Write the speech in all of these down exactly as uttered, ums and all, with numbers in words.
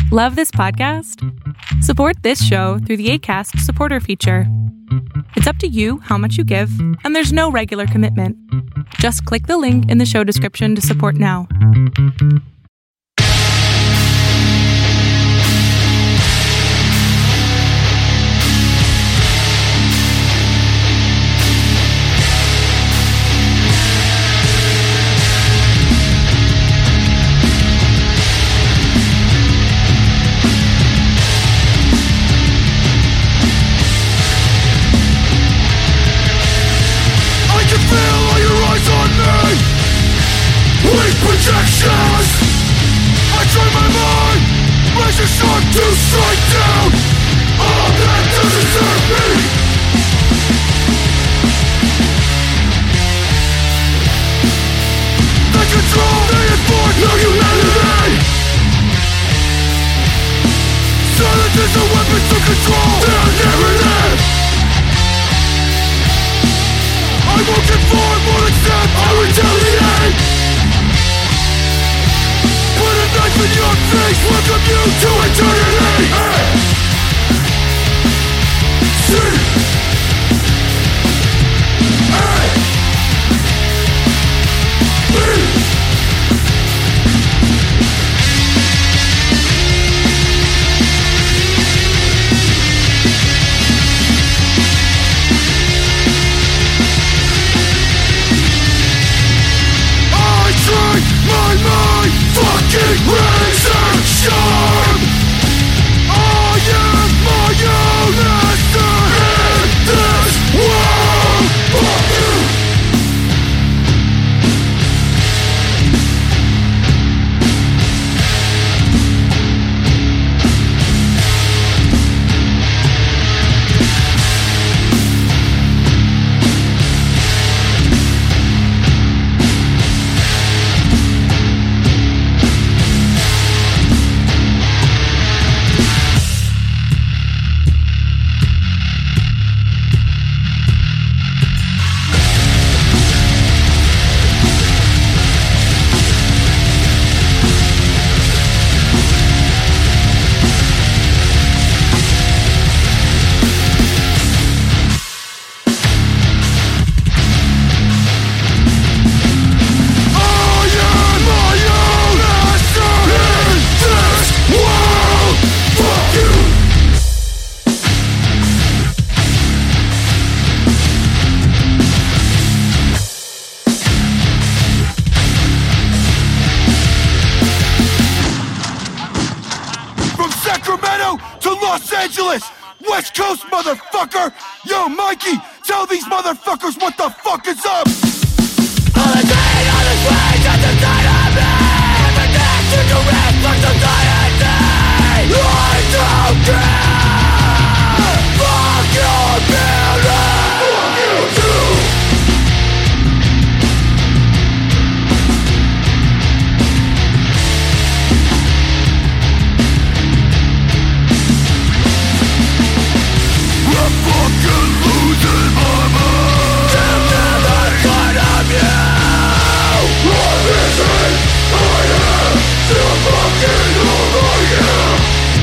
Love this podcast? Support this show through the Acast supporter feature. It's up to you how much you give, and there's no regular commitment. Just click the link in the show description to support now. Projections! I train my mind, razor sharp to strike down all that doesn't serve me. They control, they enforce no humanity. Silence is a weapon to control their narrative. I won't conform or accept, I retaliate. Put a knife in your face, welcome you to eternity. Hey. See. Hey. Me. I train my mind, fucking razor sharp. I am my own master in this world. Fuck you. West Coast, motherfucker! Yo, Mikey, tell these motherfuckers what the fuck is up! All the day, all the swings at the side of me. Everything to do with for society. I don't care. Fuck your building. Fuck you too. I'm fucking losing my mind. I'm never gonna be you. I'm missing. I am still fucking over you.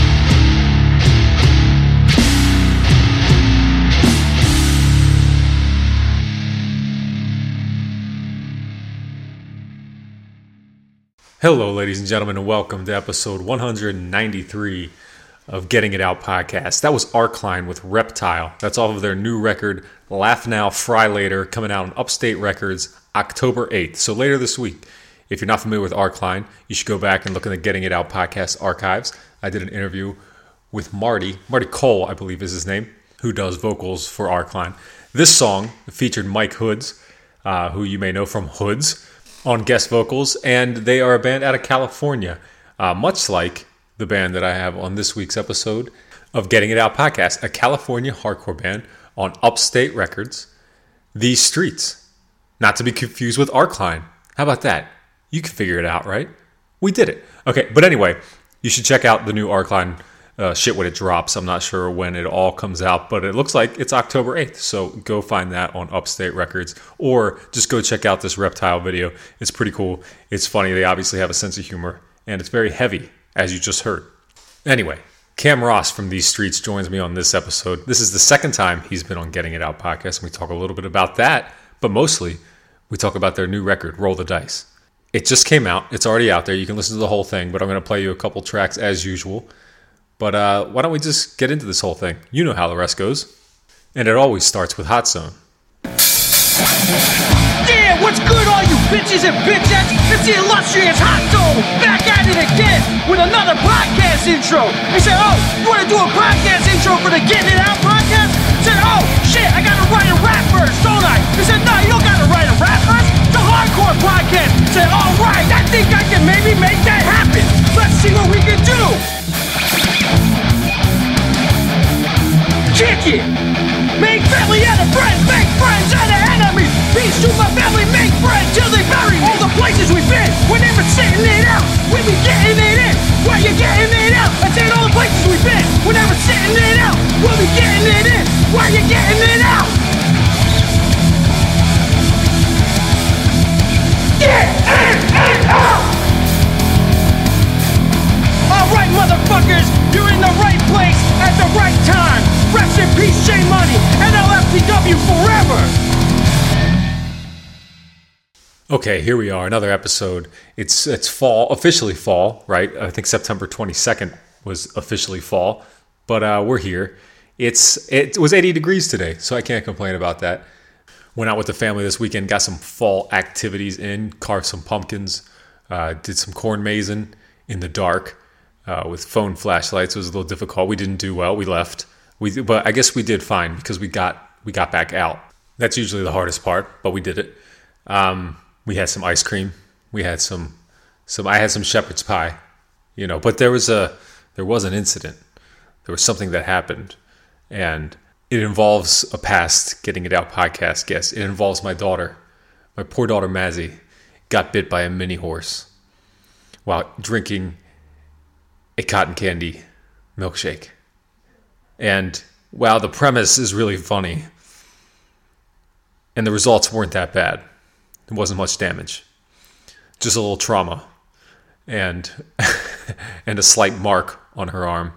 Hello, ladies and gentlemen, and welcome to episode one ninety-three of Getting It Out podcast. That was Arcline with Reptile. That's off of their new record, Laugh Now, Fry Later, coming out on Upstate Records October eighth. So later this week, if you're not familiar with Arcline, you should go back and look in the Getting It Out podcast archives. I did an interview with Marty, Marty Cole, I believe is his name, who does vocals for Arcline. This song featured Mike Hoods, uh, who you may know from Hoods, on guest vocals, and they are a band out of California, uh, much like the band that I have on this week's episode of Getting It Out podcast, a California hardcore band on Upstate Records, These Streets. Not to be confused with Arcline. How about that? You can figure it out, right? We did it. Okay, but anyway, you should check out the new Arcline uh, shit when it drops. I'm not sure when it all comes out, but it looks like it's October eighth. So go find that on Upstate Records, or just go check out this Reptile video. It's pretty cool. It's funny. They obviously have a sense of humor, and it's very heavy, as you just heard. Anyway, Cam Ross from These Streets joins me on this episode. This is the second time he's been on Getting It Out podcast, and we talk a little bit about that, but mostly we talk about their new record, Roll the Dice. It just came out. It's already out there. You can listen to the whole thing, but I'm going to play you a couple tracks as usual. But uh, why don't we just get into this whole thing? You know how the rest goes. And it always starts with Hot Zone. Yeah, what's good, all you bitches and bitchettes? It's the illustrious Hot Zone, back at it again with another podcast intro. They said, oh, you want to do a podcast intro for the Getting It Out podcast? I said, oh, shit, I got to write a rap verse, don't I? They said, no, you don't got to write a rap verse. It's a hardcore podcast. I said, all right, I think I can maybe make that happen. Let's see what we can do. Kick it. Make family out of friends, make friends out of enemies. Peace to my family, make friends till they bury me. All the places we've been, we're never sitting it out. We be getting it in, while you getting it out. I said all the places we've been, we're never sitting it out. We'll be getting it in, while you getting it out. Get in and out. Alright, motherfuckers, you're in the right place at the right time. Rest in peace, J Money, and L F T W forever. Okay, here we are, another episode. It's it's fall, officially fall, right? I think September twenty-second was officially fall, but uh, we're here. It's it was eighty degrees today, so I can't complain about that. Went out with the family this weekend, got some fall activities in, carved some pumpkins, uh, did some corn mazing in the dark uh, with phone flashlights. It was a little difficult. We didn't do well. We left. We, but I guess we did fine because we got we got back out. That's usually the hardest part, but we did it. Um, we had some ice cream. We had some some. I had some shepherd's pie, you know. But there was a there was an incident. There was something that happened, and it involves a past Getting It Out podcast guest. It involves my daughter. My poor daughter Mazzy got bit by a mini horse while drinking a cotton candy milkshake. And wow, the premise is really funny. And the results weren't that bad. There wasn't much damage. Just a little trauma. And and a slight mark on her arm.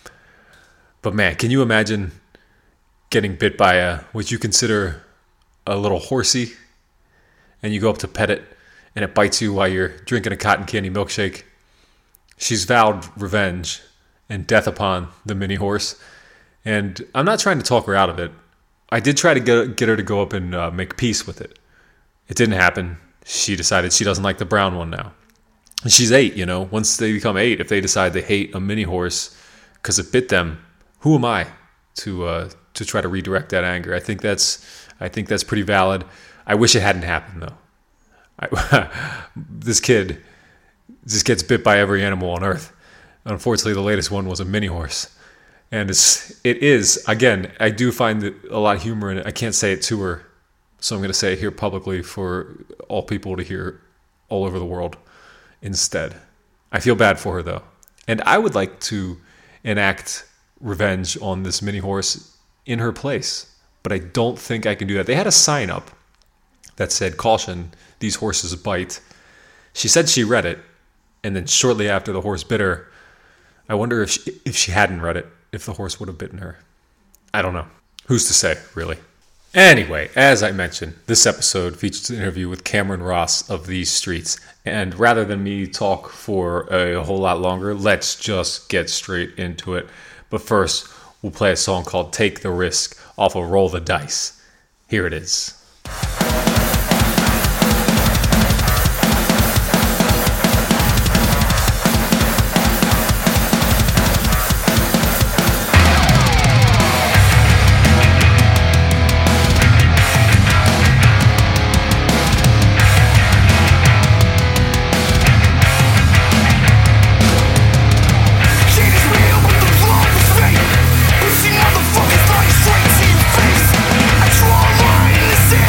But man, can you imagine getting bit by a what you consider a little horsey? And you go up to pet it and it bites you while you're drinking a cotton candy milkshake. She's vowed revenge and death upon the mini horse. And I'm not trying to talk her out of it. I did try to get, get her to go up and uh, make peace with it. It didn't happen. She decided she doesn't like the brown one now. And she's eight, you know. Once they become eight, if they decide they hate a mini horse because it bit them, who am I to uh, to try to redirect that anger? I think that's I think that's pretty valid. I wish it hadn't happened though. I, this kid just gets bit by every animal on earth. Unfortunately, the latest one was a mini horse. And it's, it is, again, I do find that a lot of humor in it. I can't say it to her, so I'm going to say it here publicly for all people to hear all over the world instead. I feel bad for her, though. And I would like to enact revenge on this mini horse in her place, but I don't think I can do that. They had a sign up that said, caution, these horses bite. She said she read it, and then shortly after the horse bit her, I wonder if she, if she hadn't read it, if the horse would have bitten her. I don't know. Who's to say, really? Anyway, as I mentioned, this episode features an interview with Cameron Ross of These Streets. And rather than me talk for a whole lot longer, let's just get straight into it. But first, we'll play a song called Take the Risk off of Roll the Dice. Here it is. Motherfuckers like straight to your face. I draw a line in the sand.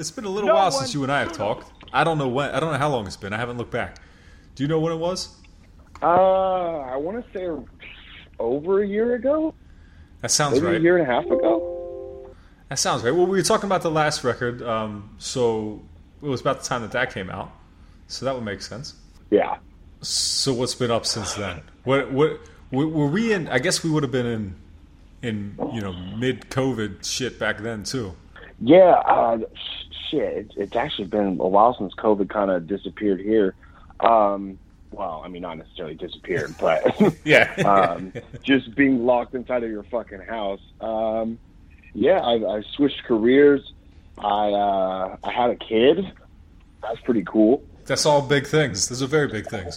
it's been a little No while one since you and I have talked. I don't know when. I don't know how long it's been. I haven't looked back. Do you know when it was? Uh, I want to say over a year ago. That sounds Maybe right. a year and a half ago. That sounds right. Well, we were talking about the last record, um, so it was about the time that that came out. So that would make sense. Yeah. So what's been up since then? What what were we in? I guess we would have been in in you know mid-COVID shit back then too. Yeah. Uh, shit. It's, it's actually been a while since COVID kind of disappeared here. Um, well, I mean, not necessarily disappeared, but Yeah. um, just being locked inside of your fucking house. Um, yeah, I, I switched careers. I uh, I had a kid. That's pretty cool. That's all big things. Those are very big things.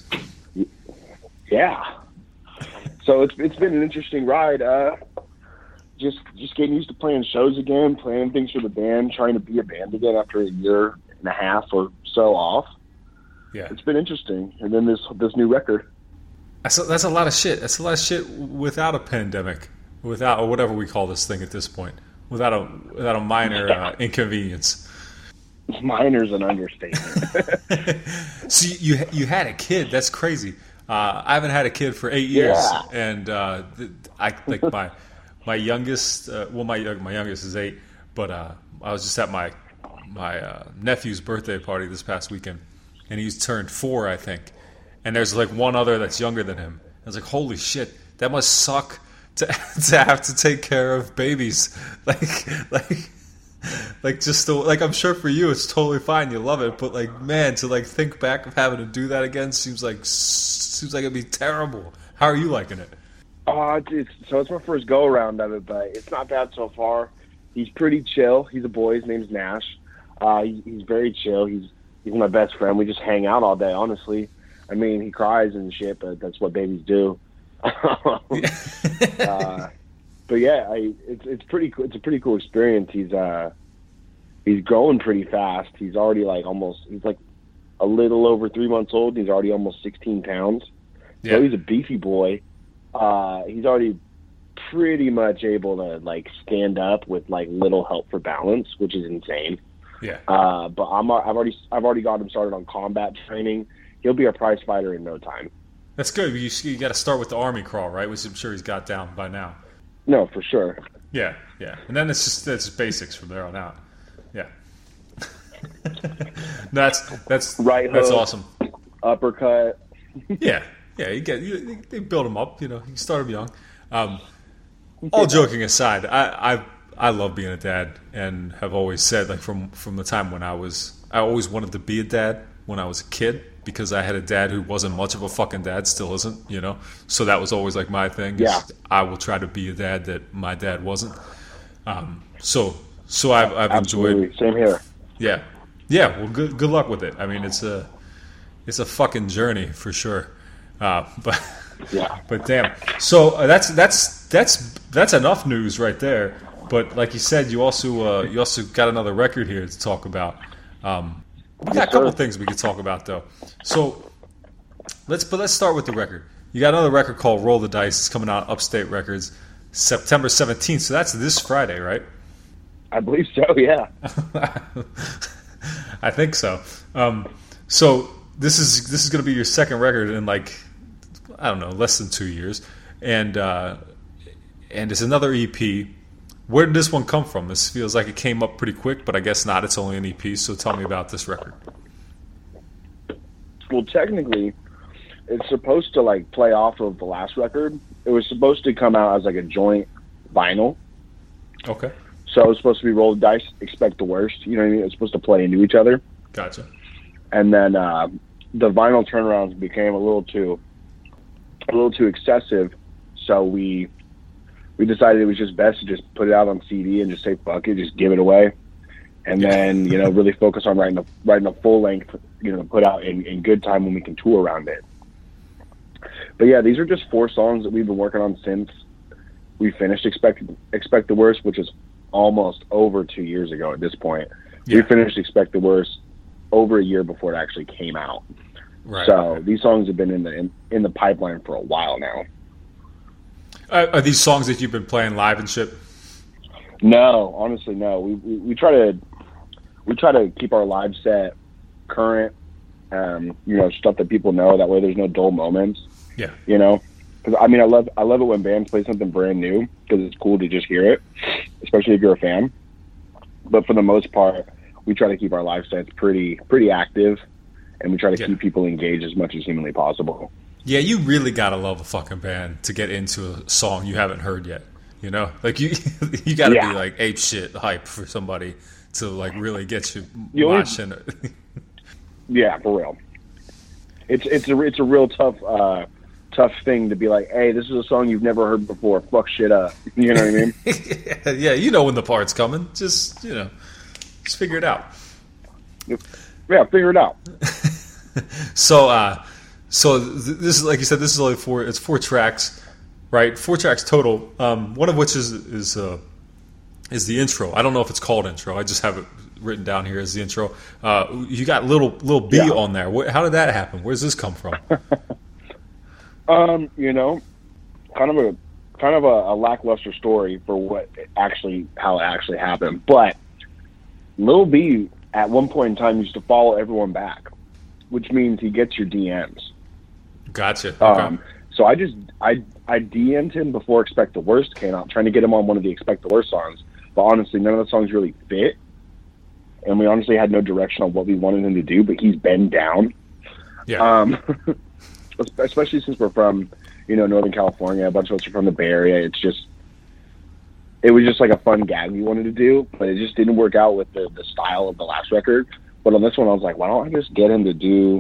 Yeah. So it's it's been an interesting ride. Uh, just just getting used to playing shows again, playing things for the band, trying to be a band again after a year and a half or so off. Yeah. It's been interesting. And then this this new record. That's a, that's a lot of shit. That's a lot of shit without a pandemic, without or whatever we call this thing at this point, without a without a minor uh, inconvenience. Minor's an understatement. So you you had a kid. That's crazy. Uh, I haven't had a kid for eight years, Yeah. and uh, th- I like my my youngest. Uh, well, my my youngest is eight, but uh, I was just at my my uh, nephew's birthday party this past weekend, and he's turned four, I think. And there's like one other that's younger than him. I was like, holy shit, that must suck to to have to take care of babies. Like like. Like just the, like I'm sure for you it's totally fine, you love it, but like man, to like think back of having to do that again seems like seems like it'd be terrible. How are you liking it? Uh, it's, so it's my first go around of it, but it's not bad so far. He's pretty chill. He's a boy. His name's Nash. Uh, he, he's very chill. He's he's my best friend. We just hang out all day. Honestly, I mean, he cries and shit, but that's what babies do. uh, But yeah, I, it's it's pretty cool. It's a pretty cool experience. He's uh he's growing pretty fast. He's already like almost he's like a little over three months old. He's already almost sixteen pounds. Yeah. So he's a beefy boy. Uh, he's already pretty much able to like stand up with like little help for balance, which is insane. Yeah. Uh, but I'm I've already I've already got him started on combat training. He'll be a prize fighter in no time. That's good. You, you got to start with the army crawl, right? Which I'm sure he's got down by now. No, for sure. Yeah, yeah, and then it's just that's basics from there on out. Yeah, that's that's Right that's hook. awesome. Uppercut. Yeah, yeah, you get you, they build them up. You know, you start them young. Um, all joking aside, I, I I love being a dad, and have always said like from from the time when I was I always wanted to be a dad when I was a kid. Because I had a dad who wasn't much of a fucking dad, still isn't, you know? So that was always like my thing. Is Yeah. I will try to be a dad that my dad wasn't. Um, so so I've, I've Absolutely. enjoyed... Same here. Yeah. Yeah, well, good good luck with it. I mean, it's a it's a fucking journey for sure. Uh, but Yeah. but damn. So uh, that's that's that's that's enough news right there. But like you said, you also uh, you also got another record here to talk about. Um, we got Yes, a couple sir. things we could talk about though. So let's but let's start with the record. You got another record called Roll the Dice. It's coming out Upstate Records, September seventeenth. So that's this Friday, right? I believe so, yeah. I think so. Um, so this is this is going to be your second record in like I don't know, less than two years, and uh, and it's another E P. Where did this one come from? This feels like it came up pretty quick, but I guess not. It's only an E P. So tell me about this record. Well, technically, it's supposed to like play off of the last record. It was supposed to come out as like a joint vinyl. Okay, So it was supposed to be Roll the Dice, Expect the Worst. You know what I mean? It was supposed to play into each other. gotcha. And then uh, the vinyl turnarounds became a little too, a little too excessive. So we we decided it was just best to just put it out on C D and just say fuck it, just give it away, and then you know really focus on writing a writing a full length, you know, to put out in, in good time when we can tour around it. But yeah, these are just four songs that we've been working on since we finished Expect Expect the Worst, which is almost over two years ago at this point. Yeah. We finished Expect the Worst over a year before it actually came out. Right. So these songs have been in the in, in the pipeline for a while now. Are, are these songs that you've been playing live and shit? No, honestly, no. We, we we try to we try to keep our live set current, um, you know, stuff that people know. That way there's no dull moments. Yeah. You know? Because, I mean, I love I love it when bands play something brand new because it's cool to just hear it, especially if you're a fan. But for the most part, we try to keep our live sets pretty pretty active, and we try to Yeah. keep people engaged as much as humanly possible. Yeah, you really gotta love a fucking band to get into a song you haven't heard yet. You know, like you, you gotta Yeah. be like ape shit hype for somebody to like really get you You only- watching it. Yeah, for real. It's it's a it's a real tough uh, tough thing to be like, hey, this is a song you've never heard before. Fuck shit up. You know what I mean? yeah, yeah, you know when the part's coming. Just you know, just figure it out. Yeah, figure it out. So, uh, so th- this is like you said. This is only four. It's four tracks, right? Four tracks total. Um, one of which is is uh, is the intro. I don't know if it's called intro. I just have it written down here as the intro. Uh, you got little little B Yeah. on there. Wh- How did that happen? Where does this come from? Um, you know, kind of a kind of a, a lackluster story for what actually how it actually happened. But Lil B at one point in time used to follow everyone back, which means he gets your D Ms. Gotcha. Okay. Um, so I just I I D M'd him before Expect the Worst came out, trying to get him on one of the Expect the Worst songs. But honestly, none of the songs really fit, and we honestly had no direction on what we wanted him to do. But he's been down. yeah. Um, especially since we're from, you know, Northern California. A bunch of us are from the Bay Area. It's just, it was just like a fun gag we wanted to do, but it just didn't work out with the, the style of the last record. But on this one, I was like, why don't I just get him to do?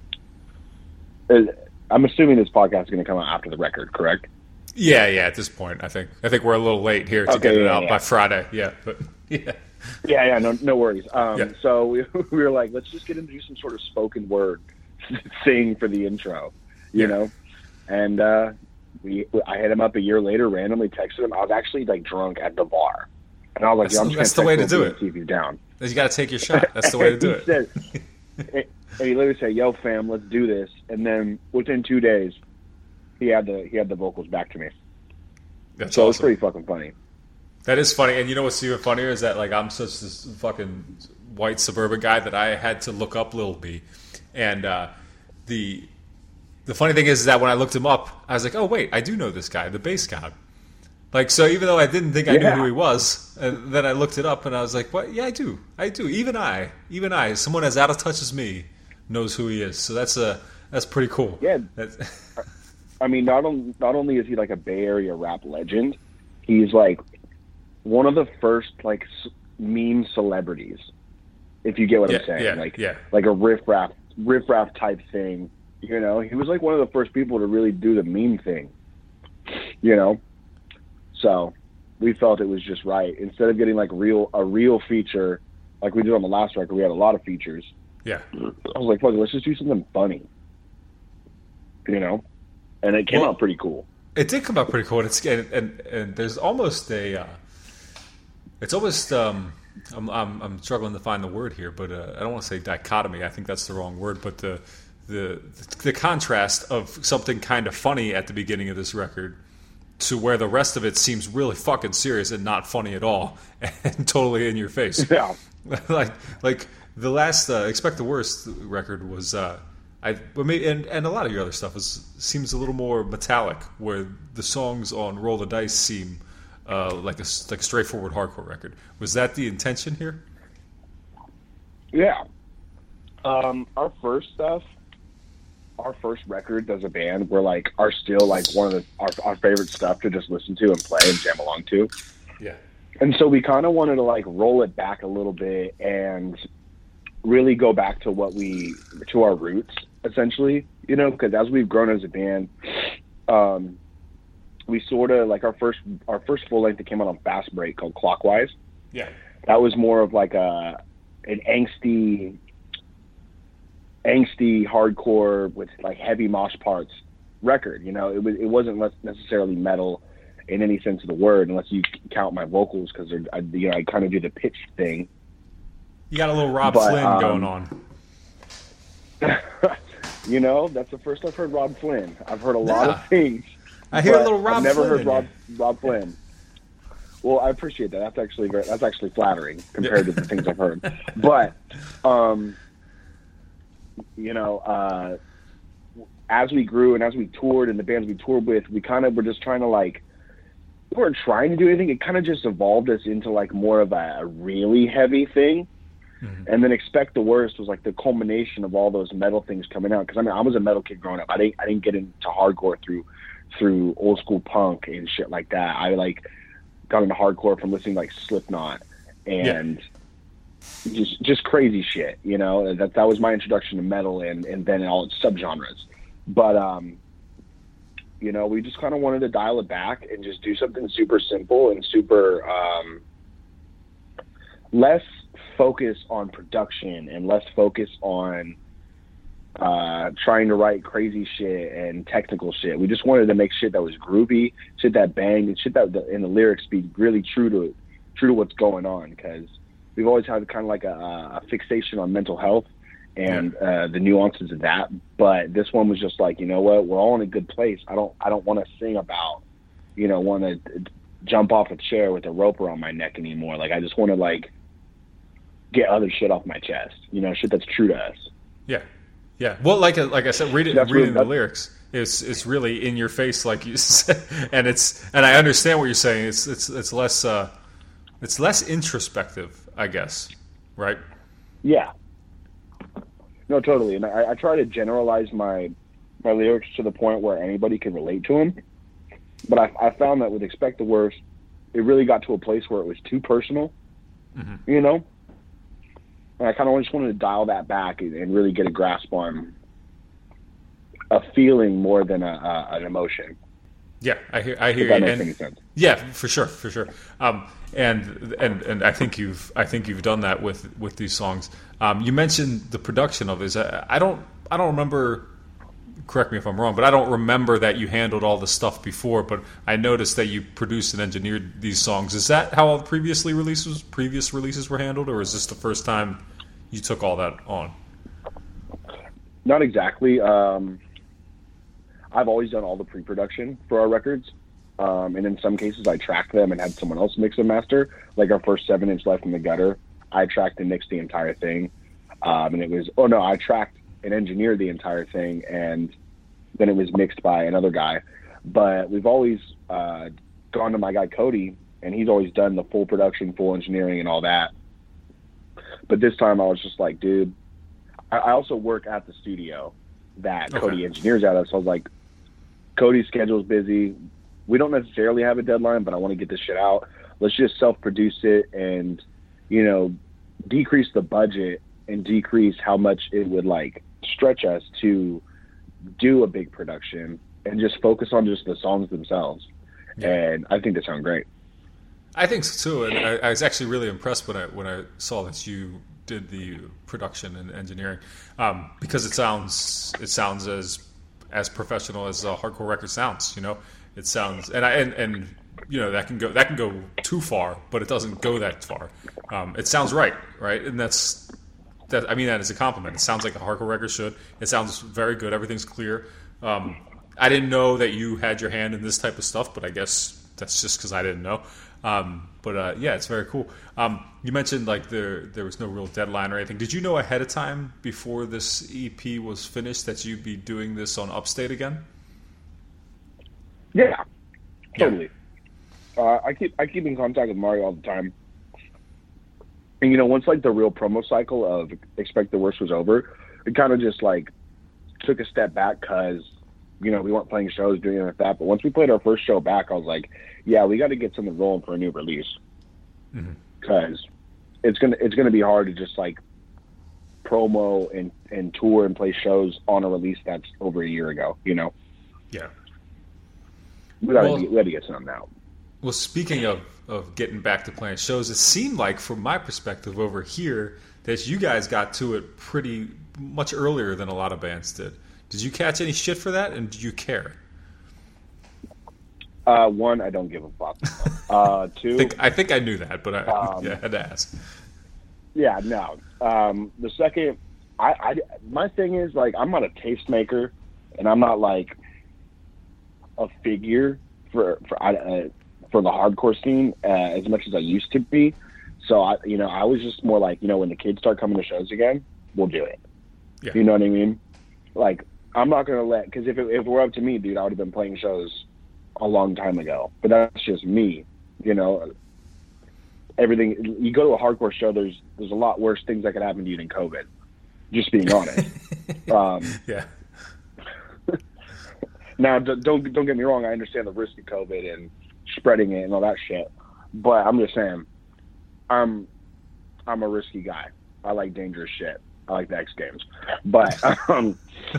Uh, I'm assuming this podcast is going to come out after the record, correct? yeah, yeah. At this point, I think I think we're a little late here to Okay, get it yeah, out yeah. by Friday. Yeah, but yeah. Yeah, yeah, no, no worries. Um, Yeah. So we, we were like, let's just get him to do some sort of spoken word thing for the intro, you Yeah. know? And uh, we, I hit him up a year later, randomly texted him. I was actually like drunk at the bar, and I was like, That's "Yo, I'm the- just that's the gonna way text to do Lil B it. and see if he's down." You got to take your shot. That's the way to do he it. Said, and he literally said, "Yo, fam, let's do this." And then within two days, he had the he had the vocals back to me. That's So it was awesome. pretty fucking funny. That is funny, and you know what's even funnier is that like I'm such this fucking white suburban guy that I had to look up Lil B, and uh, the the funny thing is that when I looked him up, I was like, oh wait, I do know this guy, the bass god. Like so, even though I didn't think I Yeah. knew who he was, and then I looked it up and I was like, what? Yeah, I do, I do. Even I, even I, someone as out of touch as me, knows who he is. So that's a that's pretty cool. Yeah. That's, I mean, not only not only is he like a Bay Area rap legend, he's like one of the first like s- meme celebrities. If you get what Yeah, I'm saying, yeah, like yeah. like a riff raff riff raff type thing. You know, he was like one of the first people to really do the meme thing. You know, so we felt it was just right. Instead of getting like real a real feature like we did on the last record, we had a lot of features. yeah. I was like, fuck it, let's just do something funny. You know, and it came Well- out pretty cool. It did come out pretty cool, and it's and and, and there's almost a, uh, it's almost um, I'm, I'm I'm struggling to find the word here, but uh, I don't want to say dichotomy. I think that's the wrong word, but the the the contrast of something kind of funny at the beginning of this record to where the rest of it seems really fucking serious and not funny at all, and totally in your face. Yeah. like like the last uh, Expect the Worst record was uh, I but maybe, and and a lot of your other stuff is seems a little more metallic, where the songs on Roll the Dice seem uh, like a s- like a straightforward hardcore record. Was that the intention here? Yeah. Um, our first stuff, our first records as a band were like are still like one of the our, our favorite stuff to just listen to and play and jam along to. Yeah. And so we kind of wanted to like roll it back a little bit and really go back to what we to our roots essentially, you know, because as we've grown as a band, um, we sort of like our first our first full length that came out on Fast Break called Clockwise. Yeah. That was more of like a an angsty angsty hardcore with like heavy mosh parts record. You know, it was it wasn't less necessarily metal in any sense of the word, unless you count my vocals because I, you know, I kind of do the pitch thing. You got a little Rob But, Flynn um, going on. You know, that's the first I've heard Rob Flynn. I've heard a lot Yeah. of things. I hear a but little Rob I've never Flynn heard in Rob you. Rob Flynn. Well, I appreciate that. That's actually great. That's actually flattering compared to the things I've heard. But, um, you know, uh, as we grew and as we toured and the bands we toured with, we kind of were just trying to like, we weren't trying to do anything. It kind of just evolved us into like more of a, a really heavy thing. Mm-hmm. And then Expect the Worst was like the culmination of all those metal things coming out. Cause I mean, I was a metal kid growing up. I didn't, I didn't get into hardcore through, through old school punk and shit like that. I like got into hardcore from listening to like Slipknot and yeah. just, just crazy shit, you know, that, that was my introduction to metal and, and then all its subgenres. But, um, you know, we just kind of wanted to dial it back and just do something super simple and super, um, less focus on production and less focus on uh, trying to write crazy shit and technical shit. We just wanted to make shit that was groovy, shit that banged, and shit that the, in the lyrics be really true to true to what's going on. Because we've always had kind of like a, a fixation on mental health and uh, the nuances of that. But this one was just like, you know what, we're all in a good place. I don't I don't want to sing about, you know, want to jump off a chair with a rope around my neck anymore. Like I just want to like get other shit off my chest, you know, shit that's true to us. Yeah, yeah. Well, like like I said, reading That's reading really, the lyrics is it's really in your face, like you said, and it's and I understand what you're saying. It's it's it's less uh, it's less introspective, I guess, right? Yeah. No, totally. And I, I try to generalize my my lyrics to the point where anybody can relate to them. But I, I found that with Expect the Worst, it really got to a place where it was too personal, mm-hmm. you know. And I kind of just wanted to dial that back and, and really get a grasp on a feeling more than a, a, an emotion. Yeah, I hear. I hear. If that you. makes And, any sense. Yeah, for sure, for sure. Um, and and and I think you've I think you've done that with, with these songs. Um, you mentioned the production of this. I, I don't I don't remember. Correct me if I'm wrong, but I don't remember that you handled all the stuff before. But I noticed that you produced and engineered these songs. Is that how all the previously releases previous releases were handled, or is this the first time you took all that on? Not exactly. Um, I've always done all the pre-production for our records, um, and in some cases I tracked them and had someone else mix and master. Like our first seven inch Left in the Gutter, I tracked and mixed the entire thing, um, and it was oh no, I tracked and engineered the entire thing, and then it was mixed by another guy. But we've always uh, gone to my guy Cody, and he's always done the full production, full engineering, and all that. But this time I was just like, dude, I, I also work at the studio that okay. Cody engineers out of, so I was like, Cody's schedule's busy. We don't necessarily have a deadline, but I want to get this shit out. Let's just self-produce it and, you know, decrease the budget and decrease how much it would, like, stretch us to do a big production and just focus on just the songs themselves. Yeah. And I think they sound great. I think so too, and I, I was actually really impressed when I when I saw that you did the production and engineering, um, because it sounds it sounds as as professional as a hardcore record sounds. You know, it sounds and I and, and you know that can go that can go too far, but it doesn't go that far. Um, it sounds right, right, and that's that. I mean that as a compliment. It sounds like a hardcore record should. It sounds very good. Everything's clear. Um, I didn't know that you had your hand in this type of stuff, but I guess that's just because I didn't know. Um, but uh, yeah, it's very cool. Um, you mentioned like there there was no real deadline or anything. Did you know ahead of time before this E P was finished that you'd be doing this on Upstate again? Yeah, totally. Yeah. Uh, I keep I keep in contact with Mario all the time, and you know, once like the real promo cycle of Expect the Worst was over, it kind of just like took a step back because you know we weren't playing shows doing anything like that. But once we played our first show back, I was like, yeah, we got to get something rolling for a new release because mm-hmm. it's gonna it's gonna be hard to just like promo and, and tour and play shows on a release that's over a year ago. You know? Yeah. We got well, to we got to get something out. Well, speaking of of getting back to playing shows, it seemed like from my perspective over here that you guys got to it pretty much earlier than a lot of bands did. Did you catch any shit for that, and did you care? Uh, one, I don't give a fuck. Uh, two, I think, I think I knew that, but I, um, yeah, I had to ask. Yeah, no. Um, the second, I, I, my thing is like I'm not a tastemaker, and I'm not like a figure for for uh, for the hardcore scene uh, as much as I used to be. So I, you know, I was just more like, you know, when the kids start coming to shows again, we'll do it. Yeah. You know what I mean? Like, I'm not gonna let, because if it, if it were up to me, dude, I would have been playing shows a long time ago. But that's just me. You know, everything. You go to a hardcore show, there's there's a lot worse things that could happen to you than COVID. Just being honest. um, yeah. Now, don't don't get me wrong. I understand the risk of COVID and spreading it and all that shit. But I'm just saying, I'm I'm a risky guy. I like dangerous shit. I like the X Games. But um,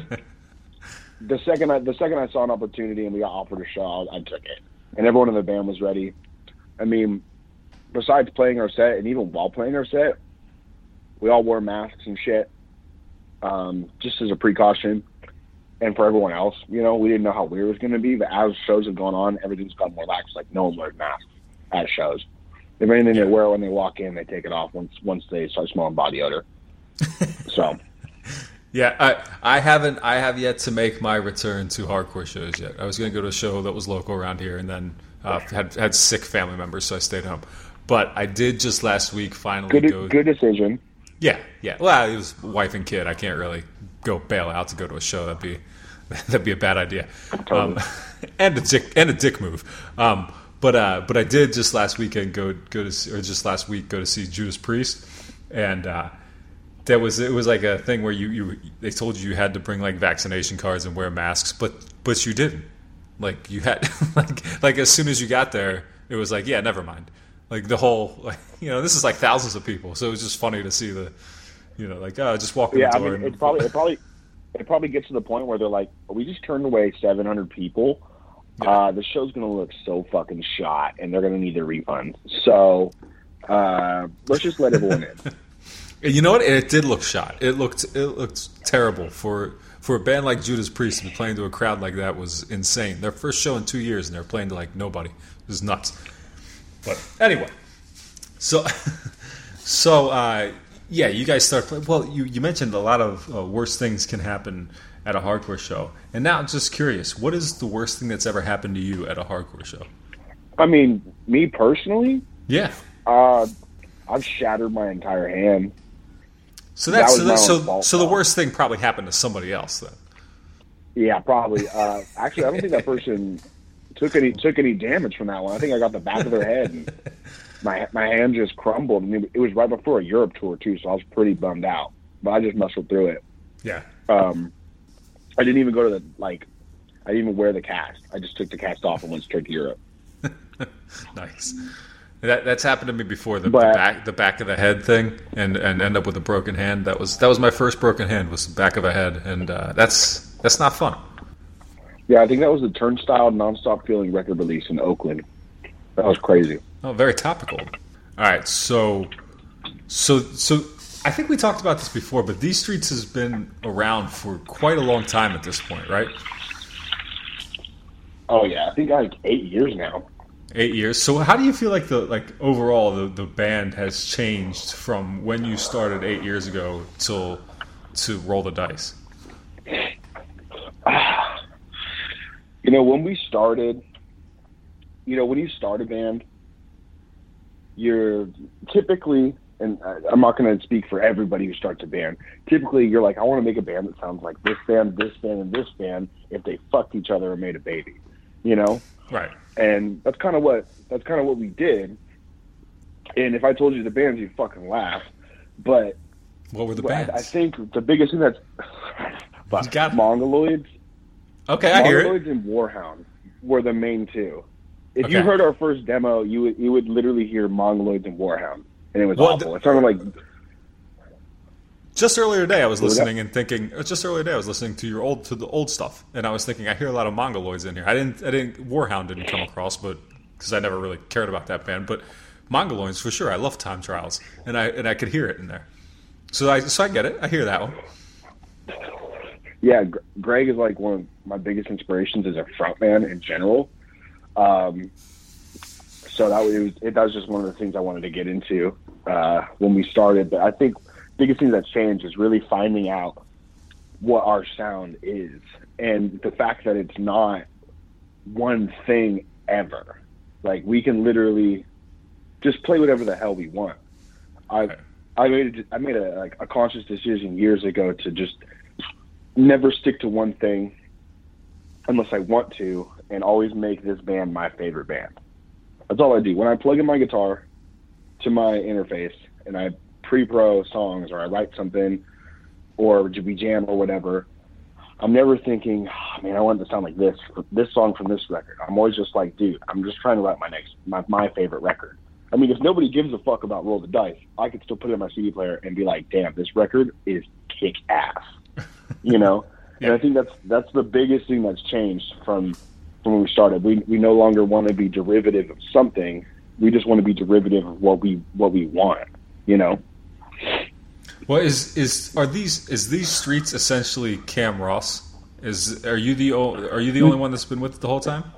the second I the second I saw an opportunity and we got offered a show, I, I took it. And everyone in the band was ready. I mean, besides playing our set, and even while playing our set, we all wore masks and shit, um, just as a precaution. And for everyone else, you know, we didn't know how weird it was going to be. But as shows have gone on, everything's gotten more lax. Like, no one wears masks at shows. If anything, they wear it when they walk in, they take it off once once they start smelling body odor. So, yeah, I I haven't I have yet to make my return to hardcore shows yet. I was going to go to a show that was local around here, and then uh, had had sick family members, so I stayed home. But I did just last week finally good, go. Good decision. Yeah, yeah. Well, it was wife and kid. I can't really go bail out to go to a show. That'd be that'd be a bad idea, Totally. um, and a dick and a dick move. Um, but uh, but I did just last weekend go go to see, or just last week go to see Judas Priest, and uh, there was it was like a thing where you, you they told you you had to bring like vaccination cards and wear masks, but but you didn't. Like you had like like as soon as you got there, it was like, yeah, never mind. Like the whole, like, you know, this is like thousands of people, so it was just funny to see the, you know, like, oh, just walk in Yeah, the I door. mean, and, it's probably it probably it probably gets to the point where they're like, we just turned away seven hundred people. Yeah. Uh, the show's gonna look so fucking shot, and they're gonna need their refunds. So uh, let's just let everyone in. You know what? It did look shot. It looked it looked terrible for for a band like Judas Priest to be playing to a crowd like that was insane. Their first show in two years, and they're playing to like nobody. It was nuts. But anyway, so so uh, yeah, you guys start playing. Well, you, you mentioned a lot of uh, worse things can happen at a hardcore show, and now I'm just curious, what is the worst thing that's ever happened to you at a hardcore show? I mean, me personally, Yeah. uh, I've shattered my entire hand. So that's That was so my that, own so, fault, so the though. worst thing probably happened to somebody else then. Yeah, probably. Uh, actually, I don't think that person took any took any damage from that one. I think I got the back of their head, and my my hand just crumbled. I mean, it was right before a Europe tour too, so I was pretty bummed out. But I just muscled through it. Yeah. Um, I didn't even go to the like. I didn't even wear the cast. I just took the cast off and went straight to Europe. Nice. That that's happened to me before. The, But- the back the back of the head thing, and, and end up with a broken hand. That was that was my first broken hand. Was the back of a head, and uh, that's that's not fun. Yeah, I think that was the Turnstile Nonstop Feeling record release in Oakland. That was crazy. Oh, very topical. All right, so so so I think we talked about this before, but These Streets has been around for quite a long time at this point, right? Oh yeah, I think like eight years now. Eight years. So how do you feel like the like overall the, the band has changed from when you started eight years ago till to Roll the Dice? You know, when we started, you know, when you start a band, you're typically, and I- I'm not going to speak for everybody who starts a band, typically you're like, I want to make a band that sounds like this band, this band, and this band if they fucked each other and made a baby, you know? Right. And that's kind of what, that's kind of what we did. And if I told you the bands, you'd fucking laugh. But What were the but I, bands? I think the biggest thing that's, You got- Mongoloids, Okay, I hear it. Mongoloids and Warhound were the main two. If you Okay. heard our first demo, you would you would literally hear Mongoloids and Warhound, and it was Well, awful. It sounded like Just earlier today, I was What was that? listening and thinking. uh, Just earlier today, I was listening to your old to the old stuff, and I was thinking, I hear a lot of Mongoloids in here. I didn't, I didn't. Warhound didn't come across, but because I never really cared about that band. But Mongoloids for sure. I love Time Trials, and I and I could hear it in there. So I so I get it. I hear that one. yeah. Gr- Greg is like one of my biggest inspirations as a frontman in general. Um, so that was it was, it, that was just one of the things I wanted to get into uh, when we started. But I think biggest thing that's changed is really finding out what our sound is, and the fact that it's not one thing ever. Like, we can literally just play whatever the hell we want. I Okay. I made a, I made a like a conscious decision years ago to just never stick to one thing unless I want to, and always make this band my favorite band. That's all I do. When I plug in my guitar to my interface and I pre-pro songs, or I write something, or we jam or whatever, I'm never thinking, oh, man, I want it to sound like this, this song from this record. I'm always just like, dude, I'm just trying to write my next, my, my favorite record. I mean, if nobody gives a fuck about Roll the Dice, I could still put it in my C D player and be like, damn, this record is kick ass, you know? Yeah. And I think that's that's the biggest thing that's changed from from when we started. We we no longer want to be derivative of something. We just want to be derivative of what we what we want, you know? Well, is is are these is these streets essentially Cam Ross? Is are you the o- are you the only one that's been with it the whole time?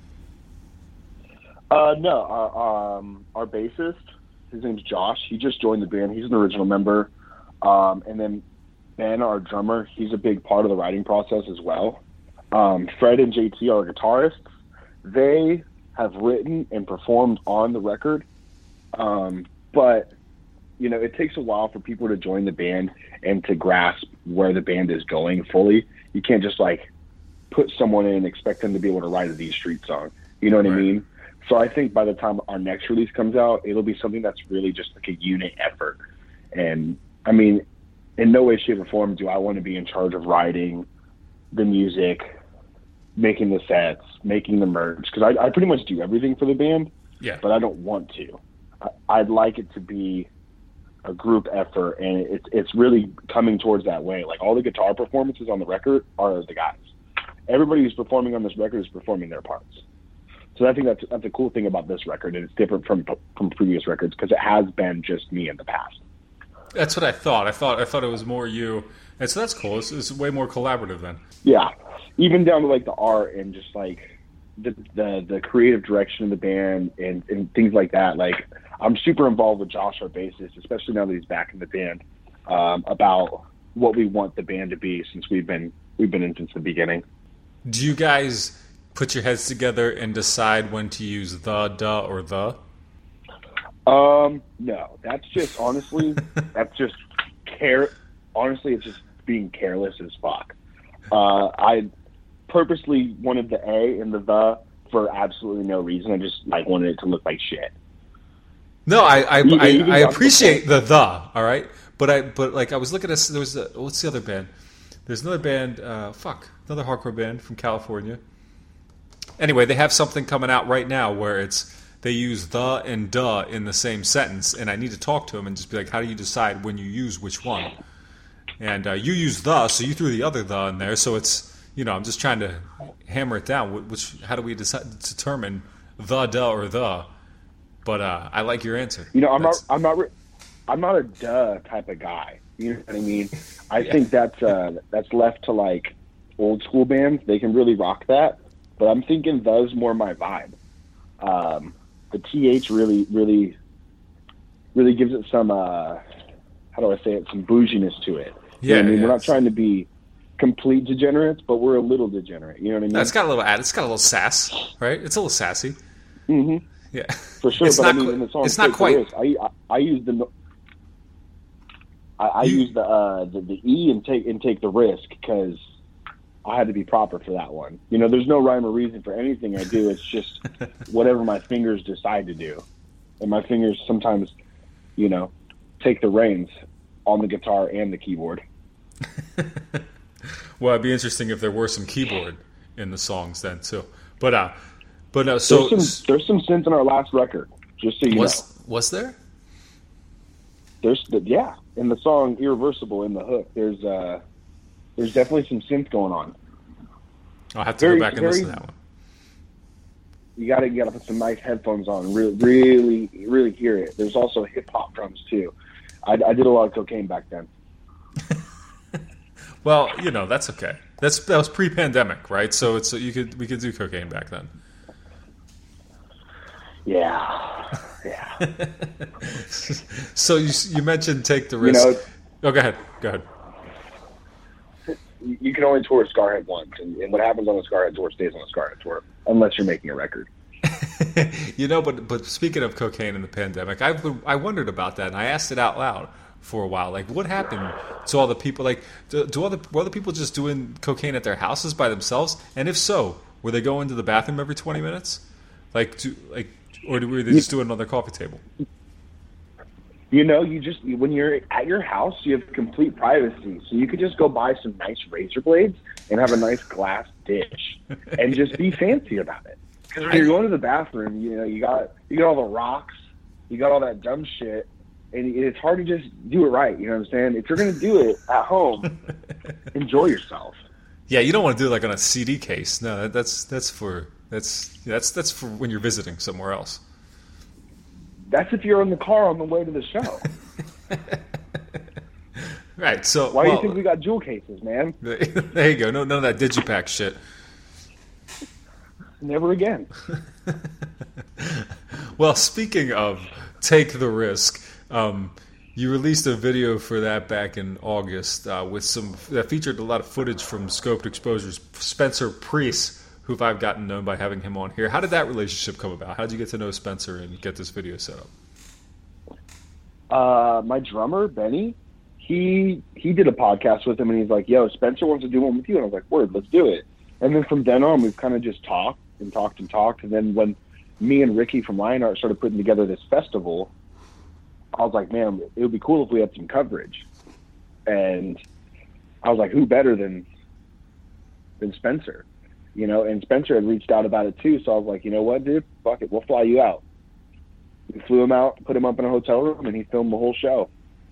Uh, no, our, um, our bassist, his name's Josh. He just joined the band. He's an original member. Um, and then Ben, our drummer, he's a big part of the writing process as well. Um, Fred and J T are guitarists. They have written and performed on the record. Um, but, you know, it takes a while for people to join the band and to grasp where the band is going fully. You can't just, like, put someone in and expect them to be able to write a These Street song. You know what Right. I mean? So I think by the time our next release comes out, it'll be something that's really just like a unit effort. And I mean, in no way, shape, or form do I want to be in charge of writing the music, making the sets, making the merch, because I, I pretty much do everything for the band, Yeah. but I don't want to. I, I'd like it to be a group effort, and it's it's really coming towards that way. Like, all the guitar performances on the record are the guys. Everybody who's performing on this record is performing their parts. So I think that's that's a cool thing about this record, and it's different from from previous records because it has been just me in the past. That's what I thought. I thought I thought it was more you, and so that's cool. It's, it's way more collaborative then. Yeah, even down to like the art and just like the the, the creative direction of the band and, and things like that. Like, I'm super involved with Josh, our bassist, especially now that he's back in the band, um, about what we want the band to be since we've been we've been in since the beginning. Do you guys put your heads together and decide when to use the, duh, or the? Um, no, that's just honestly, that's just care. Honestly, it's just being careless as fuck. Uh, I purposely wanted the A and the the for absolutely no reason. I just like wanted it to look like shit. No, I I, Even- I, even I down to appreciate the the. All right, but I but like I was looking at there was a, what's the other band? There's another band. Uh, fuck, another hardcore band from California. Anyway, they have something coming out right now where it's they use the and duh in the same sentence, and I need to talk to them and just be like, how do you decide when you use which one? And uh, you use the, so you threw the other the in there, so it's, you know, I'm just trying to hammer it down. Which, how do we decide, determine the, duh, or the? But uh, I like your answer. You know, I'm That's- not, I'm not, re- I'm not a duh type of guy. You know what I mean? I Yeah. think that's uh, that's left to like old school bands. They can really rock that. But I'm thinking the's more my vibe. Um, the T H really, really, really gives it some, uh, how do I say it, some bouginess to it. You know Yeah, what I mean? yeah. We're not trying to be complete degenerates, but we're a little degenerate. You know what I mean? No, it's got a little ad. It's got a little sass, right? It's a little sassy. hmm Yeah, For sure. It's but not. I mean, qu- in the song it's not Take the quite. Risk, I, I, I use the, no- I, I You- use the, uh, the the E and take and take the risk because I had to be proper for that one. You know, there's no rhyme or reason for anything I do. It's just whatever my fingers decide to do. And my fingers sometimes, you know, take the reins on the guitar and the keyboard. Well, it'd be interesting if there were some keyboard in the songs then too. But uh, but uh, so There's some there's some synth in our last record, just so you know. was was there? There's the, yeah, in the song Irreversible in the hook, there's uh there's definitely some synth going on. I'll have to Very- go back and very- listen to that one. You gotta you gotta put some nice headphones on and really really really hear it. There's also hip hop drums too. I, I did a lot of cocaine back then. Well, you know that's okay. That's that was pre-pandemic, right? So it's you could we could do cocaine back then. Yeah, yeah. So you you mentioned take the You risk. know, oh, go ahead. Go ahead. you can only tour Scarhead once, and, and what happens on the Scarhead tour stays on the Scarhead tour, unless you're making a record. You know, but but speaking of cocaine in the pandemic, I I wondered about that, and I asked it out loud for a while. Like, what happened to all the people? Like, do, do all the were all the people just doing cocaine at their houses by themselves? And if so, were they going to the bathroom every twenty minutes? Like, do, like, or were they just doing it on their coffee table? You know, you just when you're at your house, you have complete privacy, so you could just go buy some nice razor blades and have a nice glass dish, and just be fancy about it. Because when you're going to the bathroom, you know, you got you got all the rocks, you got all that dumb shit, and it's hard to just do it right. You know what I'm saying? If you're gonna do it at home, enjoy yourself. Yeah, you don't want to do it like on a C D case. No, that, that's that's for that's that's that's for when you're visiting somewhere else. That's if you're in the car on the way to the show. Right. So why well, do you think we got jewel cases, man? There you go. No, none of that digipack shit. Never again. Well, speaking of take the risk, um, you released a video for that back in August uh, with some that featured a lot of footage from Scoped Exposure's Spencer Priest, who I've gotten known by having him on here. How did that relationship come about? How did you get to know Spencer and get this video set up? Uh, my drummer, Benny, he he did a podcast with him, and he's like, yo, Spencer wants to do one with you. And I was like, word, let's do it. And then from then on, we've kind of just talked and talked and talked. And then when me and Ricky from Lionheart started putting together this festival, I was like, man, it would be cool if we had some coverage. And I was like, who better than than Spencer? You know, and Spencer had reached out about it too. So I was like, you know what, dude? Fuck it. We'll fly you out. We flew him out, put him up in a hotel room, and he filmed the whole show.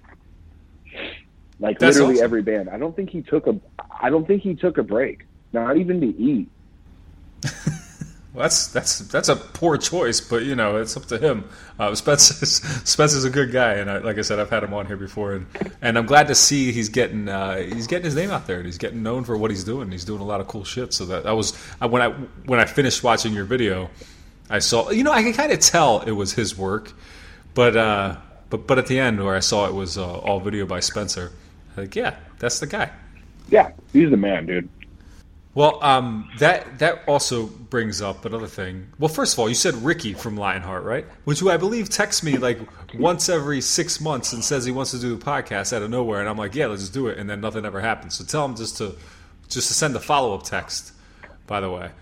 Like That's literally awesome. every band. I don't think he took a I don't think he took a break. Not even to eat. Well, that's that's that's a poor choice, but you know it's up to him. Uh, Spencer's Spencer's a good guy, and I, like I said, I've had him on here before, and, and I'm glad to see he's getting uh, he's getting his name out there, and he's getting known for what he's doing. He's doing a lot of cool shit. So that, that was I, when I when I finished watching your video, I saw you know I can kind of tell it was his work, but uh, but but at the end where I saw it was uh, all video by Spencer, I was like yeah, that's the guy. Yeah, he's the man, dude. Well, um, that that also brings up another thing. Well, first of all, you said Ricky from Lionheart, right? Which who I believe texts me like once every six months and says he wants to do a podcast out of nowhere, and I'm like, yeah, let's just do it, and then nothing ever happens. So tell him just to just to send a follow up text. By the way,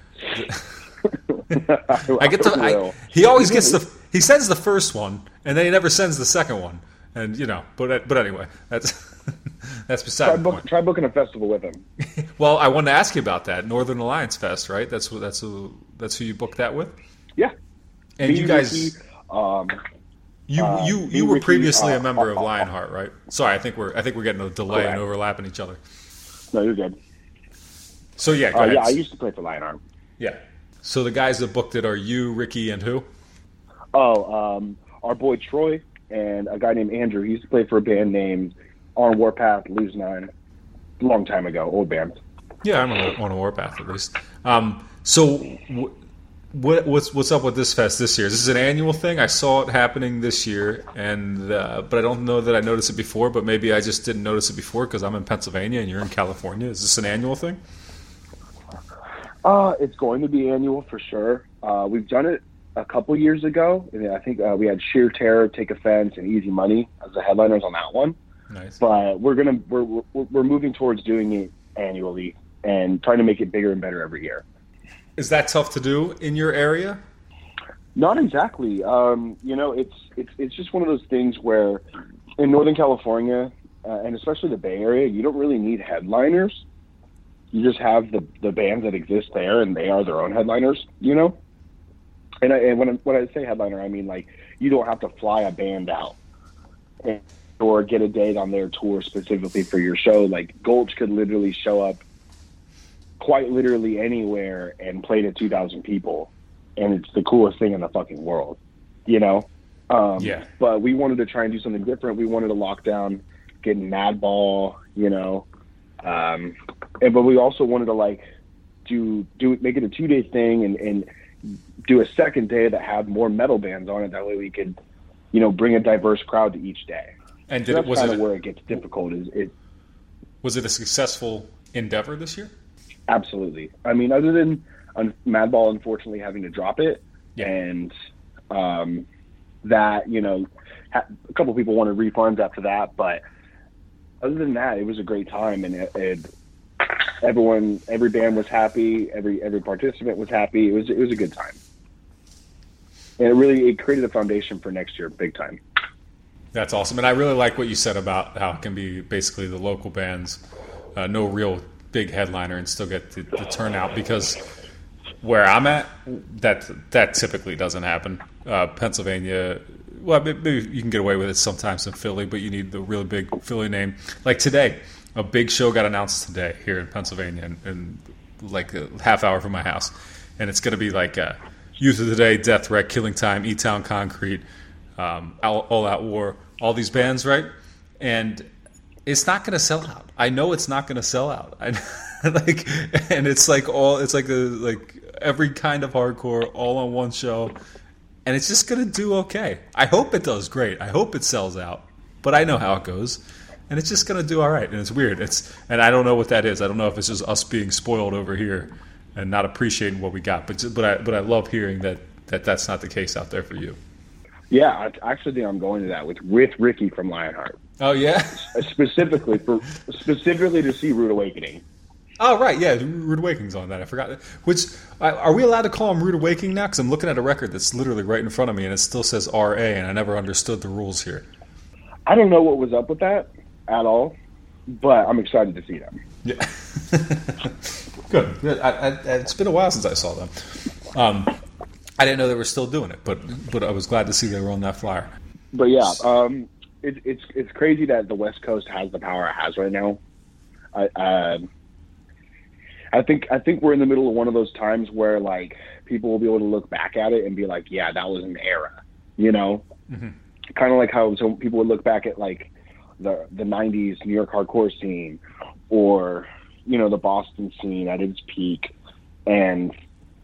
I get the I, he always gets the he sends the first one, and then he never sends the second one, and you know. But but anyway, that's. That's beside Try, the book, point. try booking a festival with him. Well, I wanted to ask you about that Northern Alliance Fest, right? That's who, that's who that's who you booked that with. Yeah, And Me, you guys, Ricky, um, you uh, you me, you were Ricky, previously uh, a member of uh, uh, Lionheart, right? Sorry, I think we're I think we're getting a delay Correct. and overlapping each other. No, you're good. So yeah, go Uh, ahead. yeah, I used to play for Lionheart. Yeah. So the guys that booked it are you, Ricky, and who? Oh, um, our boy Troy and a guy named Andrew. He used to play for a band named On Warpath, Lose Nine. A long time ago, old band. Yeah, I'm on, on a Warpath at least. Um, so w- what, what's what's up with this fest this year? Is this an annual thing? I saw it happening this year, and uh, but I don't know that I noticed it before. But maybe I just didn't notice it before because I'm in Pennsylvania and you're in California. Is this an annual thing? Uh, it's going to be annual for sure. Uh, we've done it a couple years ago. And I think uh, we had Sheer Terror, Take Offense, and Easy Money as the headliners on that one. Nice. But we're gonna we're we're, we're moving towards doing it annually and trying to make it bigger and better every year. Is that tough to do in your area? Not exactly. Um, you know, it's it's it's just one of those things where in Northern California uh, and especially the Bay Area, you don't really need headliners. You just have the the bands that exist there, and they are their own headliners. You know, and, I, and when I, when I say headliner, I mean like you don't have to fly a band out and, or get a date on their tour specifically for your show. Like Gulch could literally show up quite literally anywhere and play to two thousand people, and it's the coolest thing in the fucking world, you know? Um, Yeah. But we wanted to try and do something different. We wanted to lock down getting Madball, you know? Um, and, but we also wanted to like do, do make it a two day thing and, and do a second day that had more metal bands on it. That way we could, you know, bring a diverse crowd to each day. And So did it that's was kind it of where it gets difficult. Is it? was it a successful endeavor this year? Absolutely. I mean, other than um, Madball unfortunately having to drop it, Yeah. And um, that, you know, ha- a couple people wanted refunds after that, but other than that, it was a great time, and it, it everyone, every band was happy, every every participant was happy. It was it was a good time, and it really it created a foundation for next year, big time. That's awesome, and I really like what you said about how it can be basically the local bands, uh, no real big headliner, and still get the, the turnout, because where I'm at, that that typically doesn't happen. Uh, Pennsylvania, well, maybe you can get away with it sometimes in Philly, but you need the really big Philly name. Like today, a big show got announced today here in Pennsylvania, in, in like a half hour from my house, and it's going to be like uh, Youth of the Day, Death Threat, Killing Time, E-Town Concrete, um, All, All Out War, all these bands, right? And it's not going to sell out. I know it's not going to sell out. I, like, and it's like all it's like a like every kind of hardcore all on one show, and it's just going to do okay. I hope it does great. I hope it sells out, but I know how it goes, and it's just going to do all right. And it's weird. It's and I don't know what that is. I don't know if it's just us being spoiled over here and not appreciating what we got. But but I but I love hearing that, that that's not the case out there for you. Yeah, I actually think I'm going to that with with Ricky from Lionheart. Oh yeah, specifically for specifically to see Rude Awakening. Oh right, yeah, Rude Awakening's on that. I forgot. Which are we allowed to call him Rude Awakening now? Because I'm looking at a record that's literally right in front of me, and it still says R A, and I never understood the rules here. I don't know what was up with that at all, but I'm excited to see them. Yeah, good. Good. I, I, it's been a while since I saw them. Um, I didn't know they were still doing it, but but I was glad to see they were on that flyer. But yeah, um, it, it's it's crazy that the West Coast has the power it has right now. I. Uh, I think I think we're in the middle of one of those times where like people will be able to look back at it and be like, yeah, that was an era, you know, mm-hmm. kind of like how some people would look back at like the the nineties New York hardcore scene, or you know the Boston scene at its peak, and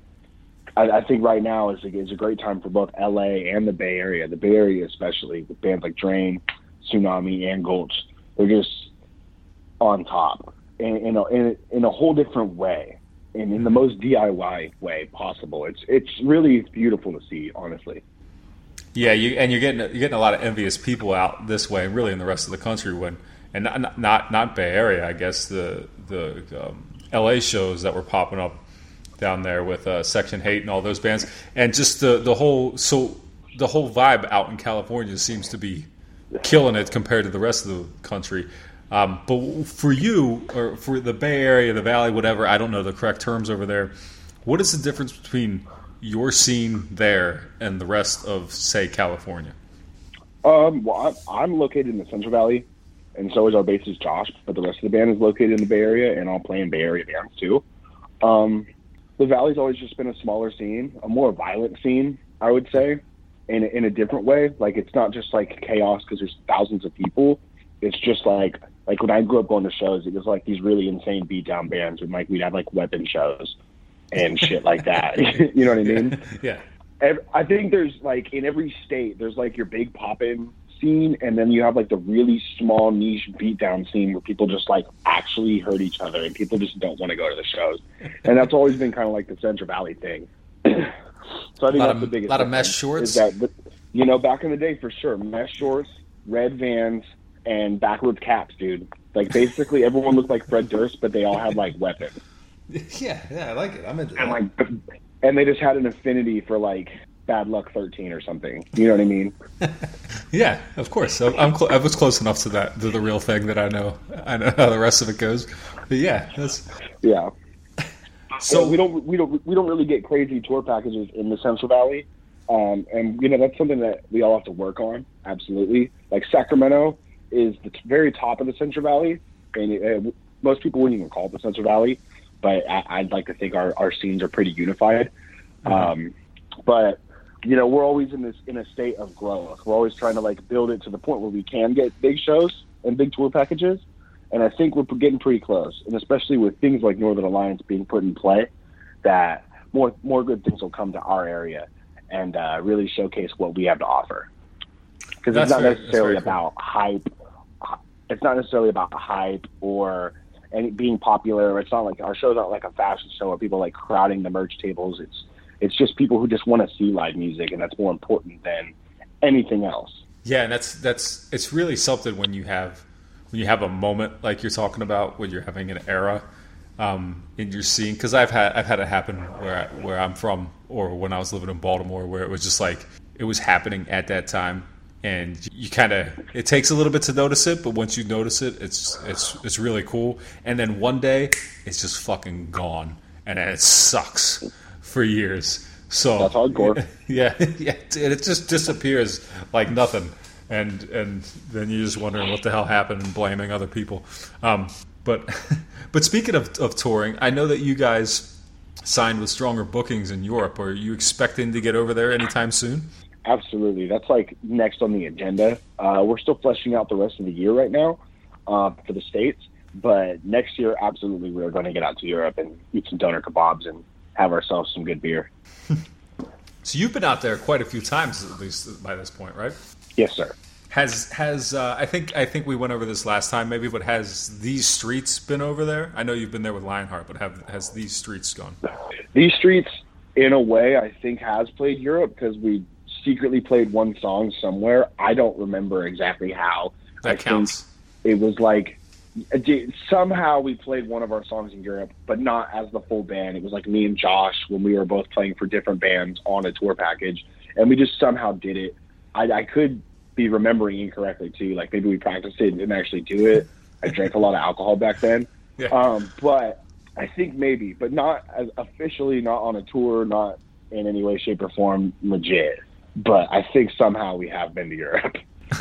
I, I think right now is a, is a great time for both L A and the Bay Area. The Bay Area especially with bands like Drain, Tsunami, and Gulch. They're just on top. In, in, a, in, a, in a whole different way, and in the most D I Y way possible. It's it's really beautiful to see, honestly. Yeah, you and you're getting you're getting a lot of envious people out this way, and really in the rest of the country. When and not not not Bay Area, I guess the the um, L A shows that were popping up down there with uh, Section Hate and all those bands, and just the the whole so the whole vibe out in California seems to be killing it compared to the rest of the country. Um, but for you, or for the Bay Area, the Valley, whatever, I don't know the correct terms over there, what is the difference between your scene there and the rest of, say, California? Um, well, I'm, I'm located in the Central Valley, and so is our bassist Josh, but the rest of the band is located in the Bay Area, and I'll play in Bay Area bands too. Um, the Valley's always just been a smaller scene, a more violent scene, I would say, in a, in a different way. Like, it's not just like chaos because there's thousands of people. It's just like, like when I grew up going to shows, it was like these really insane beatdown bands, and like we'd have like weapon shows and shit like that. You know what I mean? Yeah. Every, I think there's like in every state, there's like your big pop-in scene, and then you have like the really small niche beatdown scene where people just like actually hurt each other, and people just don't want to go to the shows. And that's always been kind of like the Central Valley thing. So I think that's of, the biggest. A lot of mesh shorts. Is that, you know, back in the day for sure, mesh shorts, red Vans, and backwards caps, dude. Like basically everyone looked like Fred Durst, but they all had like weapons. Yeah, yeah, I like it. I'm into that. And like, and they just had an affinity for like Bad Luck thirteen or something. You know what I mean? Yeah, of course. So I'm cl- I was close enough to that to the real thing that I know. I know how the rest of it goes. But yeah, that's yeah. So yeah, we don't we don't we don't really get crazy tour packages in the Central Valley, um, and you know that's something that we all have to work on. Absolutely, like Sacramento is the t- very top of the Central Valley, and it, uh, most people wouldn't even call it the Central Valley, but I, I'd like to think our, our scenes are pretty unified. Mm-hmm. Um, but you know, we're always in this in a state of growth. We're always trying to like build it to the point where we can get big shows and big tour packages, and I think we're getting pretty close. And especially with things like Northern Alliance being put in play, that more more good things will come to our area and uh, really showcase what we have to offer. Because it's not very, necessarily about cool. hype. It's not necessarily about hype or any being popular. It's not like our show's not like a fashion show where people are like crowding the merch tables. It's It's just people who just want to see live music, and that's more important than anything else. Yeah, and that's that's it's really something when you have when you have a moment like you're talking about, when you're having an era um, in your scene. Because I've had I've had it happen where I, where I'm from, or when I was living in Baltimore, where it was just like it was happening at that time, and you kind of it takes a little bit to notice it, but once you notice it, it's it's it's really cool. And then one day it's just fucking gone, and then it sucks for years. So that's hardcore. Yeah, yeah, it just disappears like nothing, and and then you're just wondering what the hell happened and blaming other people. Um, but but speaking of, of touring, I know that you guys signed with Stronger Bookings in Europe. Are you expecting to get over there anytime soon? Absolutely, that's like next on the agenda. Uh, we're still fleshing out the rest of the year right now uh, for the States, but next year, absolutely, we're going to get out to Europe and eat some doner kebabs and have ourselves some good beer. So you've been out there quite a few times, at least by this point, right? Yes, sir. Has has uh, I think I think we went over this last time, maybe, but has These Streets been over there? I know you've been there with Lionheart, but have has These Streets gone? These Streets, in a way, I think has played Europe because we secretly played one song somewhere. I don't remember exactly how. That I counts. Think it was like somehow we played one of our songs in Europe, but not as the full band. It was like me and Josh when we were both playing for different bands on a tour package, and we just somehow did it. I, I could be remembering incorrectly too. Like maybe we practiced it and didn't actually do it. I drank a lot of alcohol back then. Yeah. Um, but I think maybe, but not as officially, not on a tour, not in any way, shape, or form legit. But I think somehow we have been to Europe.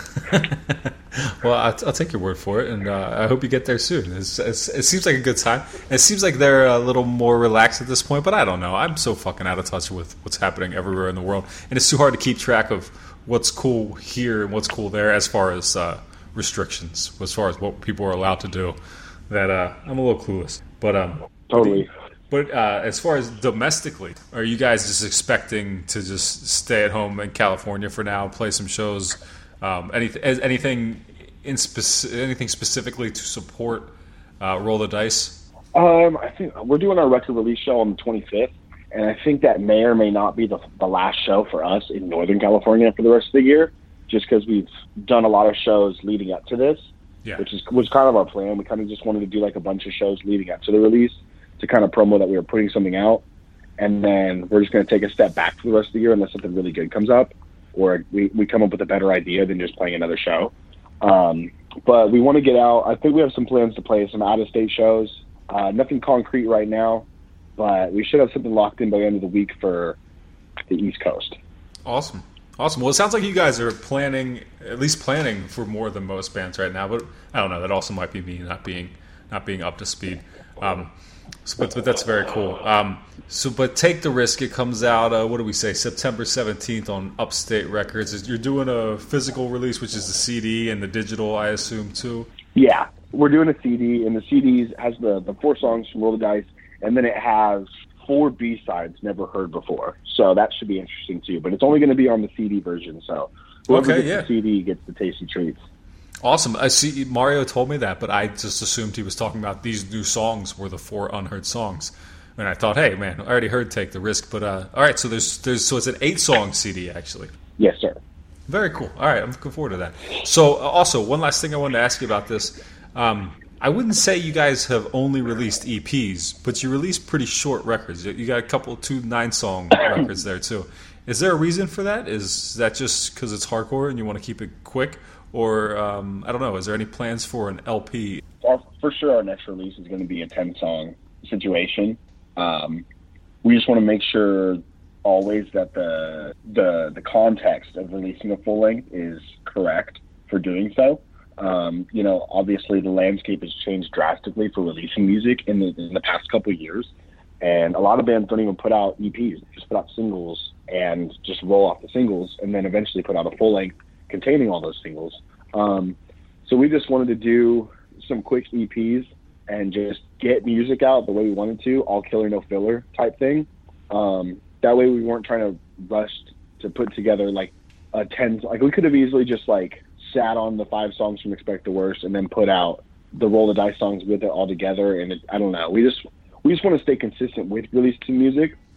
Well, I'll, I'll take your word for it, and uh, I hope you get there soon. It's, it's, it seems like a good time. It seems like they're a little more relaxed at this point, but I don't know. I'm so fucking out of touch with what's happening everywhere in the world, and it's too hard to keep track of what's cool here and what's cool there as far as uh, restrictions, as far as what people are allowed to do, that uh, I'm a little clueless. But um, Totally. But uh, as far as domestically, are you guys just expecting to just stay at home in California for now, play some shows? Um, anything, anything in speci- anything specifically to support uh, Roll the Dice? Um, I think we're doing our record release show on the twenty-fifth, and I think that may or may not be the the last show for us in Northern California for the rest of the year, just because we've done a lot of shows leading up to this, Yeah. which is was kind of our plan. We kind of just wanted to do like a bunch of shows leading up to the release to kind of promo that we were putting something out, and then we're just going to take a step back for the rest of the year unless something really good comes up, or we, we come up with a better idea than just playing another show. Um, but we want to get out. I think we have some plans to play some out-of-state shows. Uh, nothing concrete right now, but we should have something locked in by the end of the week for the East Coast. Awesome. Awesome. Well, it sounds like you guys are planning, at least planning for more than most bands right now, but I don't know. That also might be me not being not being up to speed. Um, so, but, but that's very cool. Um, so, but Take the Risk, it comes out, uh, what do we say, September seventeenth on Upstate Records. You're doing a physical release, which is the C D, and the digital, I assume, too? Yeah, we're doing a C D, and the C D has the, the four songs from Roll the Dice, and then it has four B-sides never heard before. So that should be interesting, too. But it's only going to be on the C D version, so whoever Okay, gets yeah. the C D gets the tasty treats. Awesome. I see Mario told me that, but I just assumed he was talking about these new songs were the four unheard songs. And I thought, hey, man, I already heard Take the Risk. But, uh, all right, so there's there's so it's an eight-song C D, actually. Yes, sir. Very cool. All right, I'm looking forward to that. So, uh, also, one last thing I wanted to ask you about this. Um, I wouldn't say you guys have only released E Ps, but you released pretty short records. You got a couple, two nine-song records there, too. Is there a reason for that? Is that just because it's hardcore and you want to keep it quick? Or, um, I don't know, is there any plans for an L P? Our, for sure, our next release is going to be a ten-song situation. Um, we just want to make sure always that the, the the context of releasing a full length is correct for doing so. Um, you know, obviously the landscape has changed drastically for releasing music in the, in the past couple of years, and a lot of bands don't even put out E Ps; they just put out singles and just roll off the singles, and then eventually put out a full length containing all those singles. Um, so we just wanted to do some quick E Ps and just get music out the way we wanted to, all killer, no filler type thing. Um, that way we weren't trying to rush to put together like a ten, like we could have easily just like sat on the five songs from Expect the Worst and then put out the Roll the Dice songs with it all together. And it, I don't know, we just, we just want to stay consistent with releasing music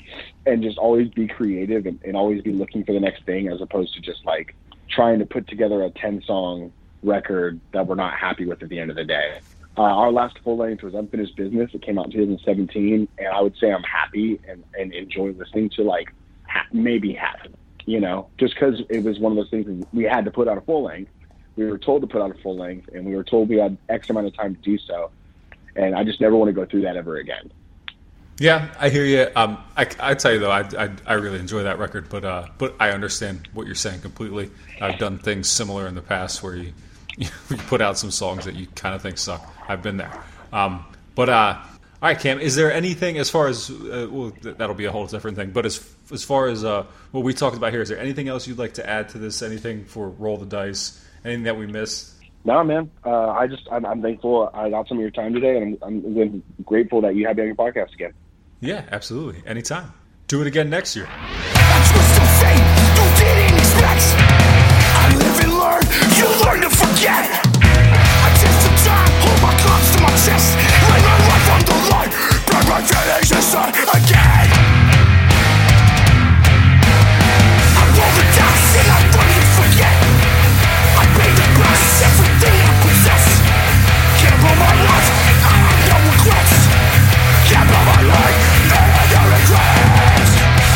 and just always be creative and, and always be looking for the next thing, as opposed to just like trying to put together a ten song record that we're not happy with at the end of the day. Uh, our last full length was Unfinished Business. It came out in two thousand seventeen, and I would say I'm happy and, and enjoy listening to like ha- maybe half of it, you know, just because it was one of those things that we had to put out a full length. We were told to put out a full length, and we were told we had X amount of time to do so. And I just never want to go through that ever again. Yeah, I hear you. Um, I, I tell you though, I, I I really enjoy that record, but uh, but I understand what you're saying completely. I've done things similar in the past where you you put out some songs that you kind of think suck. I've been there. Um, but uh, all right, Cam, is there anything as far as uh, well, that'll be a whole different thing. But as as far as uh, what we talked about here, is there anything else you'd like to add to this? Anything for Roll the Dice? Anything that we missed? No, man. Uh, I just I'm, I'm thankful I got some of your time today, and I'm, I'm grateful that you had me on your podcast again. Yeah, absolutely. Anytime. Do it again next year. A twist of fate you didn't expect. I live and learn, you learn to forget. I test the time, hold my gloves to my chest. Lay my life on the line, burn my feelings and start again. I roll the dice and I learn to forget. I pay the price, everything I possess. Gamble my life, I have no regrets. Gamble my life, I have no regrets.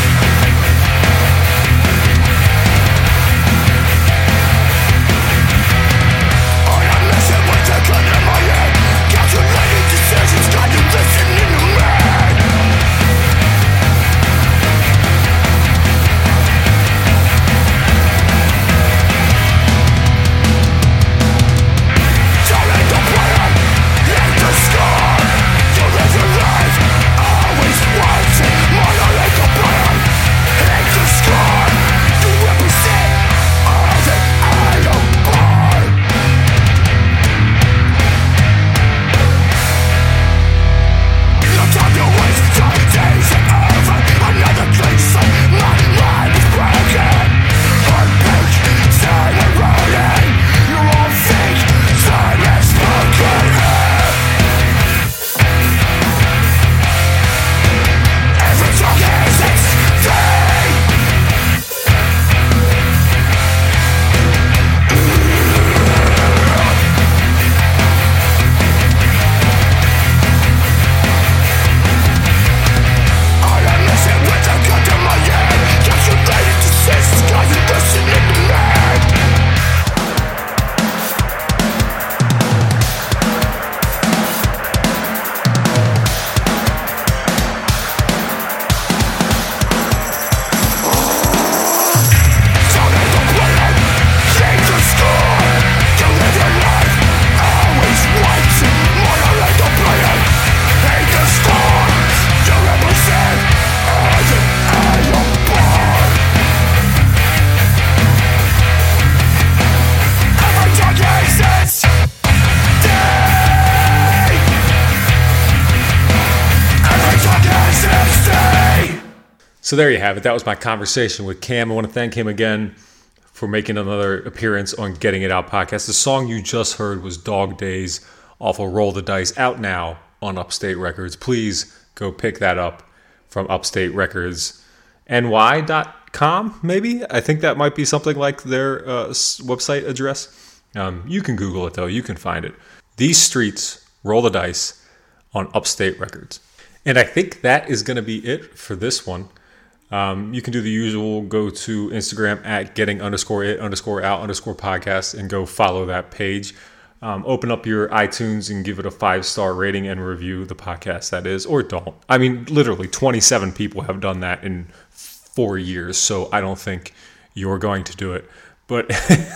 I am messing with the gun in my head. Calculating decisions, got you listening to me. So there you have it. That was my conversation with Cam. I want to thank him again for making another appearance on Getting It Out podcast. The song you just heard was Dog Days off of Roll the Dice, out now on Upstate Records. Please go pick that up from Upstate Records N Y dot com, maybe? I think that might be something like their uh, website address. Um, you can Google it, though. You can find it. These Streets, Roll the Dice on Upstate Records. And I think that is going to be it for this one. Um, you can do the usual, go to Instagram at getting underscore it underscore out underscore podcast and go follow that page. Um, open up your iTunes and give it a five-star rating and review the podcast, that is, or don't. I mean, literally twenty-seven people have done that in four years, so I don't think you're going to do it. But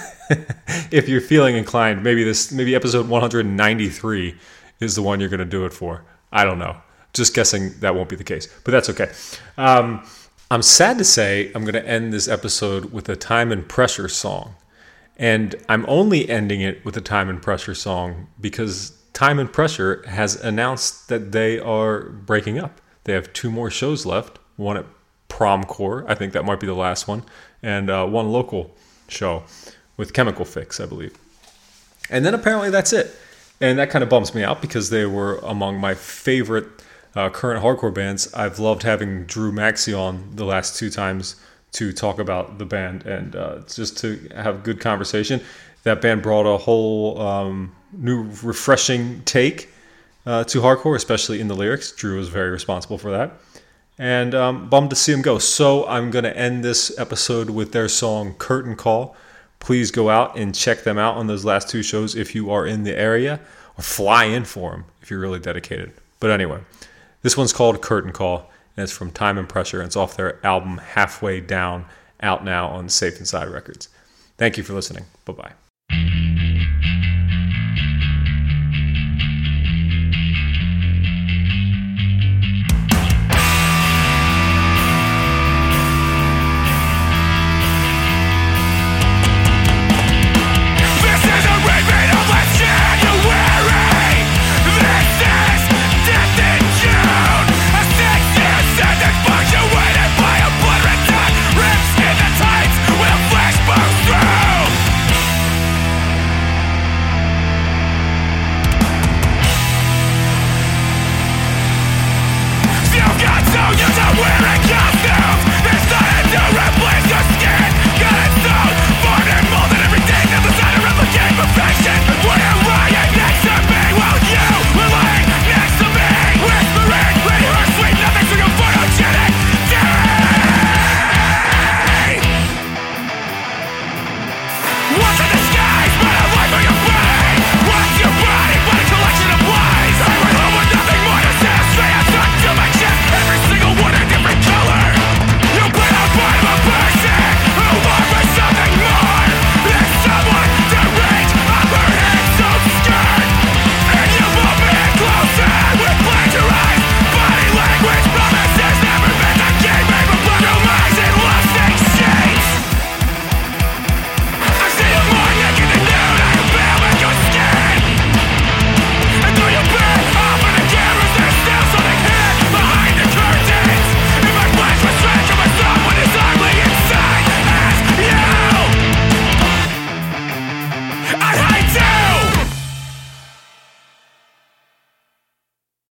if you're feeling inclined, maybe this, maybe episode one hundred ninety-three is the one you're going to do it for. I don't know. Just guessing that won't be the case, but that's okay. Um, I'm sad to say I'm going to end this episode with a Time and Pressure song. And I'm only ending it with a Time and Pressure song because Time and Pressure has announced that they are breaking up. They have two more shows left, one at Promcore, I think that might be the last one, and uh, one local show with Chemical Fix, I believe. And then apparently that's it. And that kind of bums me out because they were among my favorite uh, current hardcore bands, I've loved having Drew Maxey on the last two times to talk about the band and uh, just to have good conversation. That band brought a whole um, new, refreshing take uh, to hardcore, especially in the lyrics. Drew was very responsible for that. And um, bummed to see him go. So I'm going to end this episode with their song Curtain Call. Please go out and check them out on those last two shows if you are in the area, or fly in for them if you're really dedicated. But anyway, this one's called Curtain Call, and it's from Time and Pressure, and it's off their album Halfway Down, out now on Safe Inside Records. Thank you for listening. Bye-bye.